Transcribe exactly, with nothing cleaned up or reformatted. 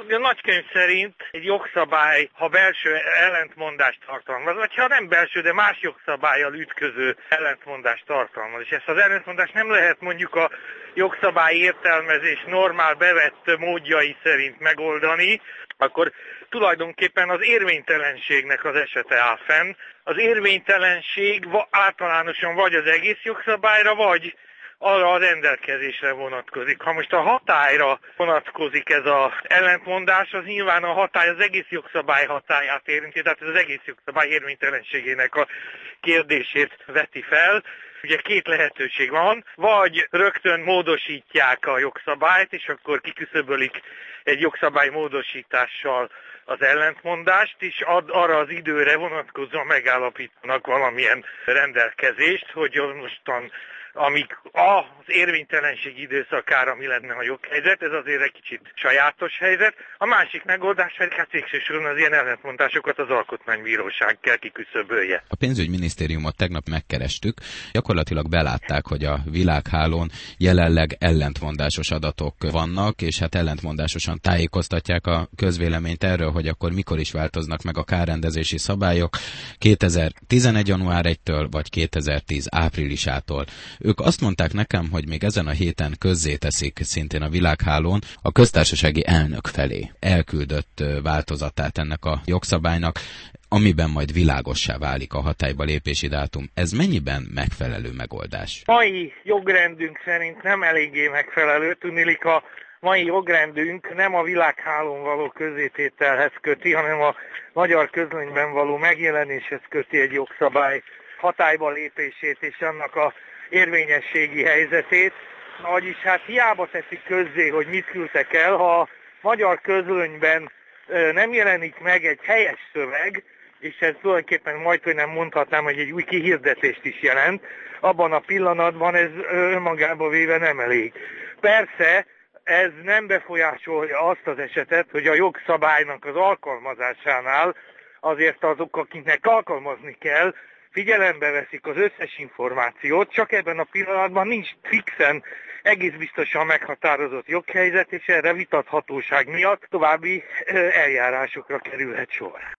A nagykönyv szerint egy jogszabály, ha belső ellentmondást tartalmaz, vagy ha nem belső, de más jogszabállyal ütköző ellentmondást tartalmaz. És ezt az ellentmondást nem lehet mondjuk a jogszabály értelmezés normál bevett módjai szerint megoldani, akkor tulajdonképpen az érvénytelenségnek az esete áll fenn. Az érvénytelenség általánosan vagy az egész jogszabályra, vagy arra a rendelkezésre vonatkozik. Ha most a hatályra vonatkozik ez az ellentmondás, az nyilván a hatály az egész jogszabály hatályát érinti, tehát ez az egész jogszabály érvénytelenségének a kérdését veti fel. Ugye két lehetőség van, vagy rögtön módosítják a jogszabályt, és akkor kiküszöbölik egy jogszabály módosítással az ellentmondást, és ad, arra az időre vonatkozóan megállapítanak valamilyen rendelkezést, hogy mostan amíg az érvénytelenség időszakára mi lenne a joghelyzet, ez azért egy kicsit sajátos helyzet. A másik megoldás pedig hát végső soron az ilyen ellentmondásokat az alkotmánybíróság kell kiküszöbölje. A pénzügyminisztériumot tegnap megkerestük, gyakorlatilag belátták, hogy a világhálón jelenleg ellentmondásos adatok vannak, és hát ellentmondásosan tájékoztatják a közvéleményt erről, hogy akkor mikor is változnak meg a kárrendezési szabályok kétezer-tizenegy. január elsejétől vagy kétezer-tíz. áprilisától. Ők azt mondták nekem, hogy még ezen a héten közzéteszik szintén a világhálón a köztársasági elnök felé elküldött változatát ennek a jogszabálynak, amiben majd világossá válik a hatályba lépési dátum. Ez mennyiben megfelelő megoldás? Mai jogrendünk szerint nem eléggé megfelelő, tudniillik a mai jogrendünk nem a világhálón való közzétételhez köti, hanem a magyar közlönyben való megjelenéshez köti egy jogszabály hatályba lépését és annak a érvényességi helyzetét, vagyis hát hiába teszik közzé, hogy mit küldtek el, ha a magyar közlönyben nem jelenik meg egy helyes szöveg, és ez tulajdonképpen majd, hogy nem mondhatnám, hogy egy új kihirdetést is jelent, abban a pillanatban ez önmagában véve nem elég. Persze ez nem befolyásolja azt az esetet, hogy a jogszabálynak az alkalmazásánál azért azok, akiknek alkalmazni kell, figyelembe veszik az összes információt, csak ebben a pillanatban nincs fixen, egész biztosan meghatározott joghelyzet, és erre vitathatóság miatt további eljárásokra kerülhet sor.